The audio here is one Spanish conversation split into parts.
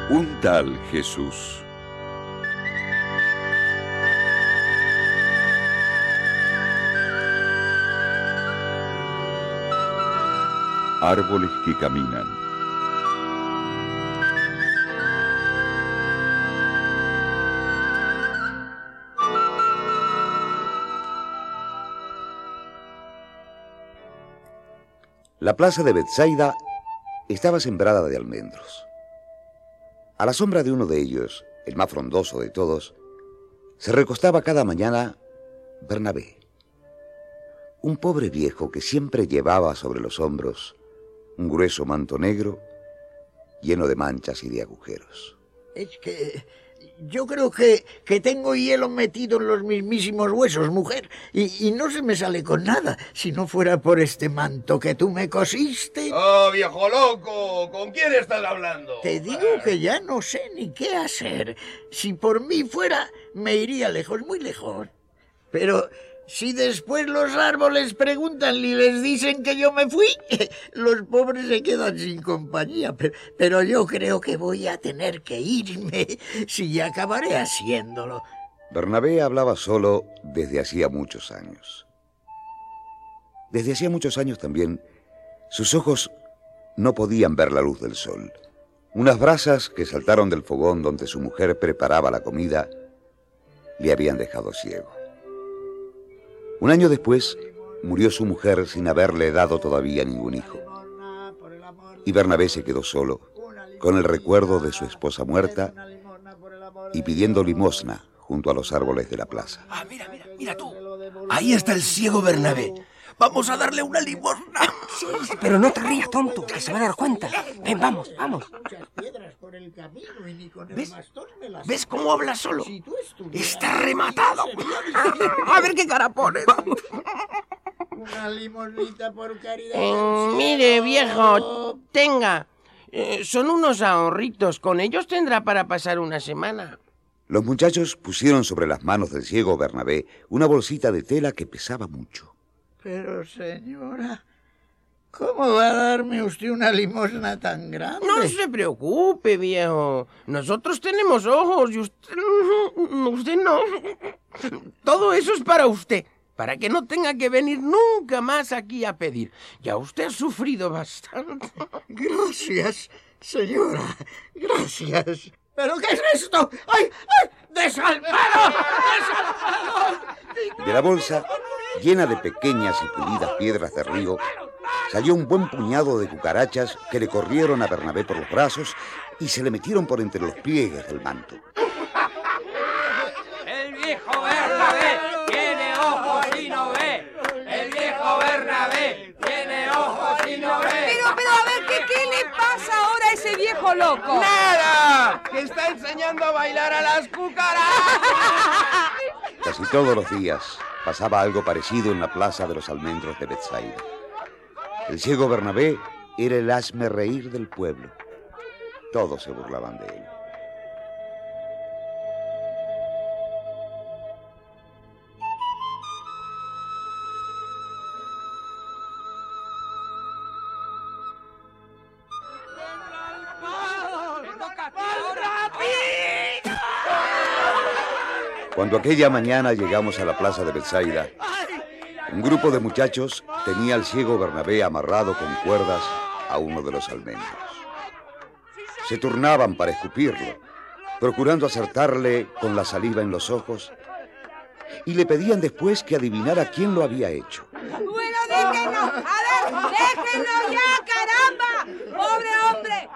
Un tal Jesús. Árboles que caminan. La plaza de Betsaida estaba sembrada de almendros. A la sombra de uno de ellos, el más frondoso de todos, se recostaba cada mañana Bernabé, un pobre viejo que siempre llevaba sobre los hombros un grueso manto negro lleno de manchas y de agujeros. Es que yo creo que tengo hielo metido en los mismísimos huesos, mujer, y no se me sale con nada, si no fuera por este manto que tú me cosiste. ¡Oh, viejo loco! ¿Con quién estás hablando? Te digo que ya no sé ni qué hacer. Si por mí fuera, me iría lejos, muy lejos. Pero si después los árboles preguntan y les dicen que yo me fui, los pobres se quedan sin compañía. Pero yo creo que voy a tener que irme, si acabaré haciéndolo. Bernabé hablaba solo desde hacía muchos años. Desde hacía muchos años también, sus ojos no podían ver la luz del sol. Unas brasas que saltaron del fogón donde su mujer preparaba la comida le habían dejado ciego. Un año después, murió su mujer sin haberle dado todavía ningún hijo. Y Bernabé se quedó solo, con el recuerdo de su esposa muerta y pidiendo limosna junto a los árboles de la plaza. Ah, mira tú. Ahí está el ciego Bernabé. Vamos a darle una limosna. Sí, pero no te rías, tonto, que se va a dar cuenta. Ven, vamos. ¿Ves cómo habla solo? Está rematado. A ver qué cara pones. Vamos. Una limosnita por caridad. Mire, viejo, tenga. Son unos ahorritos. Con ellos tendrá para pasar una semana. Los muchachos pusieron sobre las manos del ciego Bernabé una bolsita de tela que pesaba mucho. Pero, señora, ¿cómo va a darme usted una limosna tan grande? No se preocupe, viejo. Nosotros tenemos ojos y usted no. Todo eso es para usted, para que no tenga que venir nunca más aquí a pedir. Ya usted ha sufrido bastante. Gracias, señora, gracias. ¿Pero qué es esto? ¡Ay! ¡Desalmado! De la bolsa, llena de pequeñas y pulidas piedras de río, salió un buen puñado de cucarachas que le corrieron a Bernabé por los brazos y se le metieron por entre los pliegues del manto. El viejo Bernabé tiene ojos y no ve. El viejo Bernabé tiene ojos y no ve. Pero a ver, ¿qué le pasa ahora a ese viejo loco? ¡Nada! ¡Que está enseñando a bailar a las cucarachas! Casi todos los días pasaba algo parecido en la plaza de los almendros de Betsaida. El ciego Bernabé era el hazmerreír del pueblo. Todos se burlaban de él. Cuando aquella mañana llegamos a la plaza de Betsaida, un grupo de muchachos tenía al ciego Bernabé amarrado con cuerdas a uno de los almendros. Se turnaban para escupirlo, procurando acertarle con la saliva en los ojos, y le pedían después que adivinara quién lo había hecho. Bueno, déjenlo. A ver, déjenlo ya, caramba. Pobre hombre.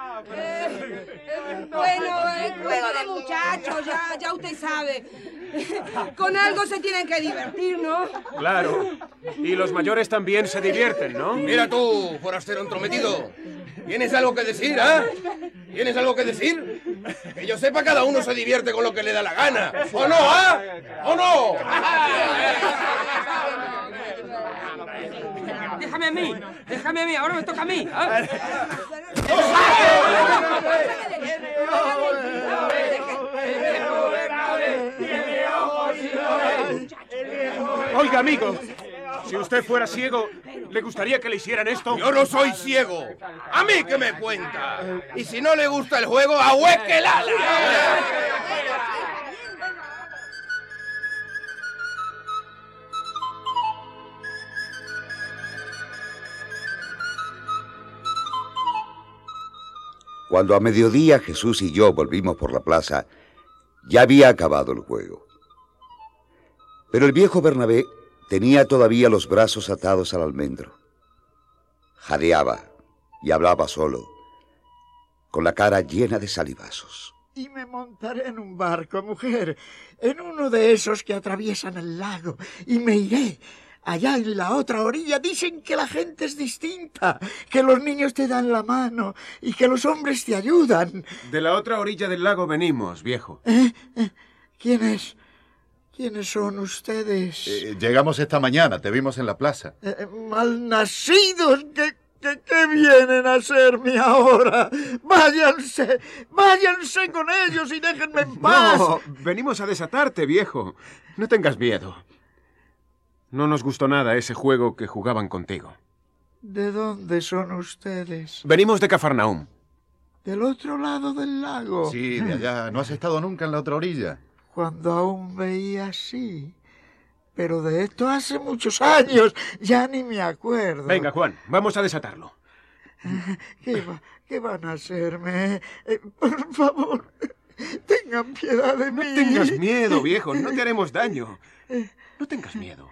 Bueno, el juego de muchachos, ya usted sabe. Con algo se tienen que divertir, ¿no? Claro. Y los mayores también se divierten, ¿no? Mira tú, forastero entrometido. ¿Tienes algo que decir, ¿Tienes algo que decir? Que yo sepa, cada uno se divierte con lo que le da la gana. ¿O no, ¿O no? Déjame a mí, ahora me toca a mí. Oiga, amigo, Si usted fuera ciego, ¿le gustaría que le hicieran esto? Yo no soy ciego. ¿A mí qué me cuenta? Y si no le gusta el juego, ¡ahueque el ala! Cuando a mediodía Jesús y yo volvimos por la plaza, ya había acabado el juego. Pero el viejo Bernabé tenía todavía los brazos atados al almendro. Jadeaba y hablaba solo, con la cara llena de salivazos. Y me montaré en un barco, mujer, en uno de esos que atraviesan el lago, y me iré. Allá en la otra orilla dicen que la gente es distinta, que los niños te dan la mano y que los hombres te ayudan. De la otra orilla del lago venimos, viejo. ¿Quiénes son ustedes? Llegamos esta mañana, te vimos en la plaza. Malnacidos, ¿qué vienen a hacerme ahora? Váyanse con ellos y déjenme en paz. No, venimos a desatarte, viejo. No tengas miedo. No nos gustó nada ese juego que jugaban contigo. ¿De dónde son ustedes? Venimos de Cafarnaúm. ¿Del otro lado del lago? Sí, de allá. ¿No has estado nunca en la otra orilla? Cuando aún veía así. Pero de esto hace muchos años. Ya ni me acuerdo. Venga, Juan, vamos a desatarlo. ¿Qué van a hacerme? Por favor, tengan piedad de mí. No tengas miedo, viejo. No te haremos daño. No tengas miedo.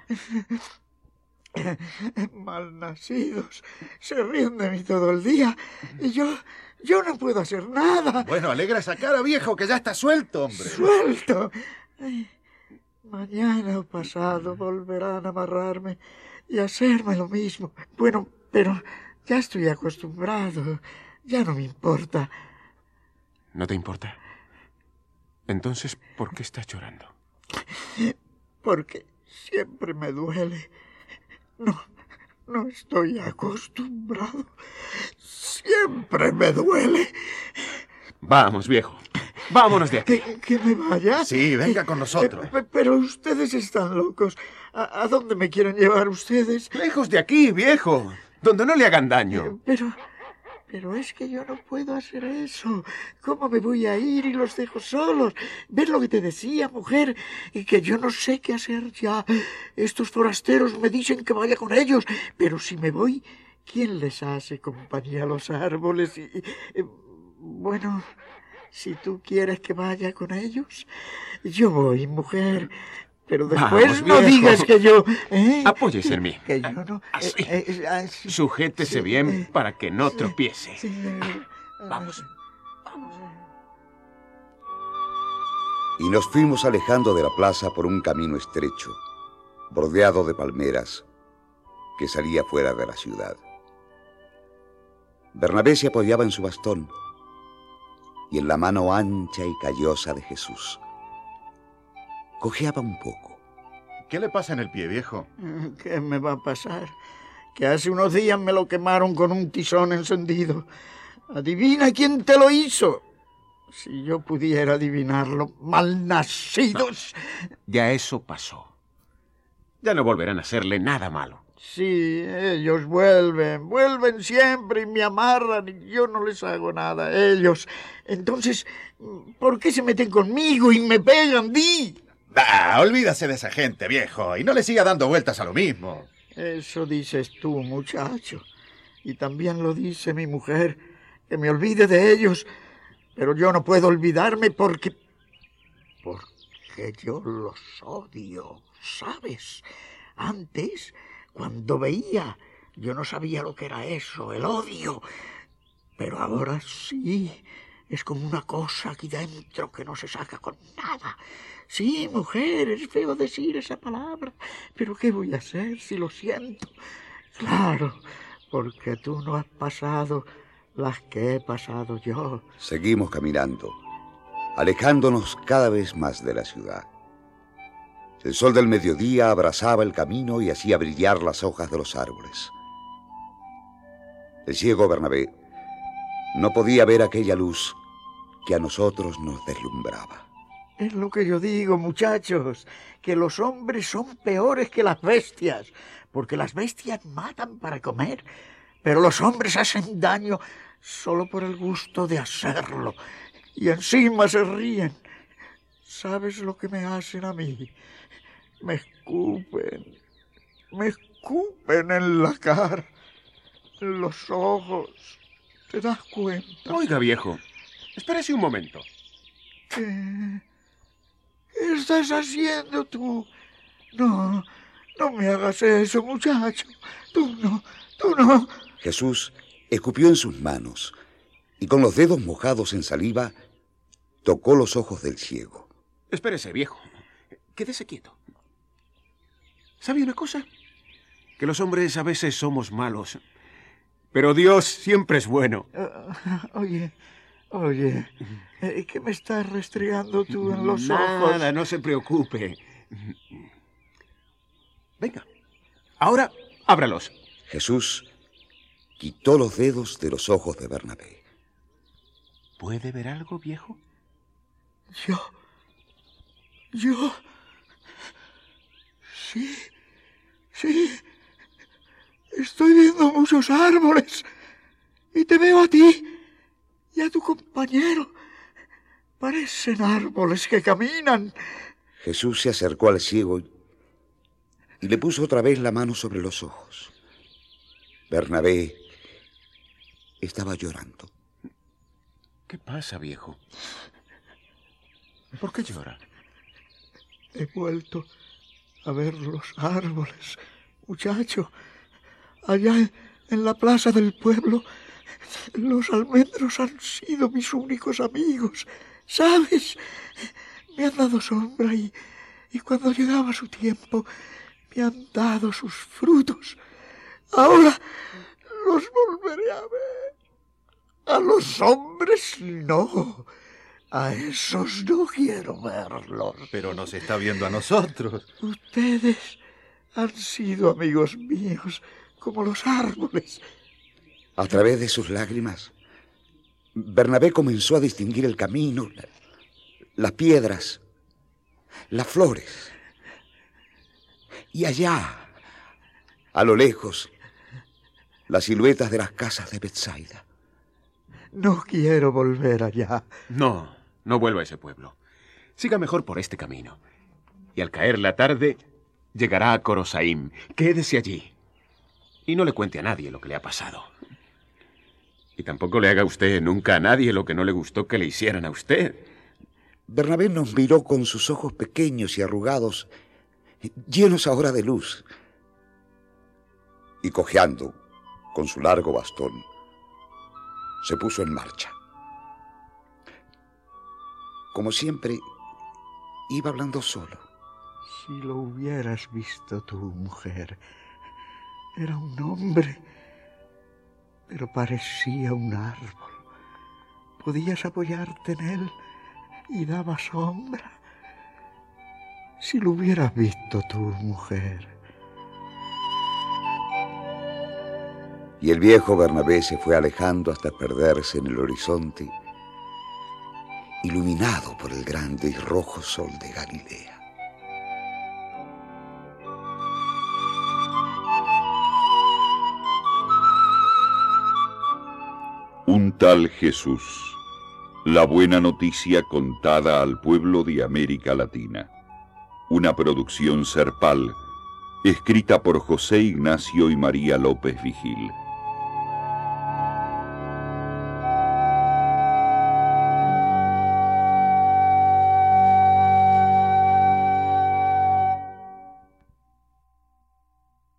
Malnacidos. Se ríen de mí todo el día. Y yo no puedo hacer nada. Bueno, alegra esa cara, viejo, que ya está suelto, hombre. ¿Suelto? Mañana o pasado volverán a amarrarme y a hacerme lo mismo. Bueno, pero ya estoy acostumbrado. Ya no me importa. ¿No te importa? Entonces, ¿por qué estás llorando? Porque siempre me duele. No estoy acostumbrado. Siempre me duele. Vamos, viejo. Vámonos de aquí. ¿Que me vaya? Sí, venga con nosotros. Pero ustedes están locos. ¿A dónde me quieren llevar ustedes? Lejos de aquí, viejo. Donde no le hagan daño. Pero es que yo no puedo hacer eso. ¿Cómo me voy a ir y los dejo solos? ¿Ves lo que te decía, mujer? Y que yo no sé qué hacer ya. Estos forasteros me dicen que vaya con ellos. Pero si me voy, ¿quién les hace compañía a los árboles? Bueno, si tú quieres que vaya con ellos, yo voy, mujer. Pero después no digas que yo... Apóyese en mí. Que yo no... Así. Sujétese bien para que no tropiece. Vamos. Y nos fuimos alejando de la plaza por un camino estrecho, bordeado de palmeras, que salía fuera de la ciudad. Bernabé se apoyaba en su bastón y en la mano ancha y callosa de Jesús. Cojeaba un poco. ¿Qué le pasa en el pie, viejo? ¿Qué me va a pasar? Que hace unos días me lo quemaron con un tizón encendido. Adivina quién te lo hizo. Si yo pudiera adivinarlo, malnacidos. No, ya eso pasó. Ya no volverán a hacerle nada malo. Sí, ellos vuelven siempre y me amarran y yo no les hago nada a ellos. Entonces, ¿por qué se meten conmigo y me pegan, di? Olvídase de esa gente, viejo, y no le siga dando vueltas a lo mismo. Eso dices tú, muchacho. Y también lo dice mi mujer, que me olvide de ellos. Pero yo no puedo olvidarme porque yo los odio, ¿sabes? Antes, cuando veía, yo no sabía lo que era eso, el odio. Pero ahora sí, es como una cosa aquí dentro que no se saca con nada. Sí, mujer, es feo decir esa palabra, pero ¿qué voy a hacer si lo siento? Claro, porque tú no has pasado las que he pasado yo. Seguimos caminando, alejándonos cada vez más de la ciudad. El sol del mediodía abrazaba el camino y hacía brillar las hojas de los árboles. El ciego Bernabé no podía ver aquella luz que a nosotros nos deslumbraba. Es lo que yo digo, muchachos, que los hombres son peores que las bestias, porque las bestias matan para comer, pero los hombres hacen daño solo por el gusto de hacerlo, y encima se ríen. ¿Sabes lo que me hacen a mí? Me escupen en la cara, en los ojos. ¿Te das cuenta? Oiga, viejo, espérese un momento. ¿Qué estás haciendo tú? No me hagas eso, muchacho. Tú no. Jesús escupió en sus manos y con los dedos mojados en saliva tocó los ojos del ciego. Espérese, viejo. Quédese quieto. ¿Sabe una cosa? Que los hombres a veces somos malos, pero Dios siempre es bueno. Oye, ¿qué me estás restregando tú en los ojos? Nada, no se preocupe. Venga, ahora ábralos. Jesús quitó los dedos de los ojos de Bernabé. ¿Puede ver algo, viejo? Yo... Sí. Estoy viendo muchos árboles. Y te veo a ti y a tu compañero. Parecen árboles que caminan. Jesús se acercó al ciego y le puso otra vez la mano sobre los ojos. Bernabé estaba llorando. ¿Qué pasa, viejo? ¿Por qué llora? He vuelto a ver los árboles, muchacho. Allá en la plaza del pueblo, los almendros han sido mis únicos amigos. ¿Sabes? Me han dado sombra y cuando llegaba su tiempo, me han dado sus frutos. Ahora los volveré a ver. A los hombres no. A esos no quiero verlos. Pero nos está viendo a nosotros. Ustedes han sido amigos míos, como los árboles. A través de sus lágrimas, Bernabé comenzó a distinguir el camino, las piedras, las flores. Y allá, a lo lejos, las siluetas de las casas de Betsaida. No quiero volver allá. No vuelva a ese pueblo. Siga mejor por este camino. Y al caer la tarde, llegará a Corosaim. Quédese allí. Y no le cuente a nadie lo que le ha pasado. Y tampoco le haga usted nunca a nadie lo que no le gustó que le hicieran a usted. Bernabé nos miró con sus ojos pequeños y arrugados, llenos ahora de luz. Y cojeando con su largo bastón, se puso en marcha. Como siempre, iba hablando solo. Si lo hubieras visto tú, mujer, era un hombre, pero parecía un árbol. Podías apoyarte en él y daba sombra. Si lo hubieras visto tú, mujer. Y el viejo Bernabé se fue alejando hasta perderse en el horizonte, iluminado por el grande y rojo sol de Galilea. Un tal Jesús. La buena noticia contada al pueblo de América Latina. Una producción Serpal, escrita por José Ignacio y María López Vigil.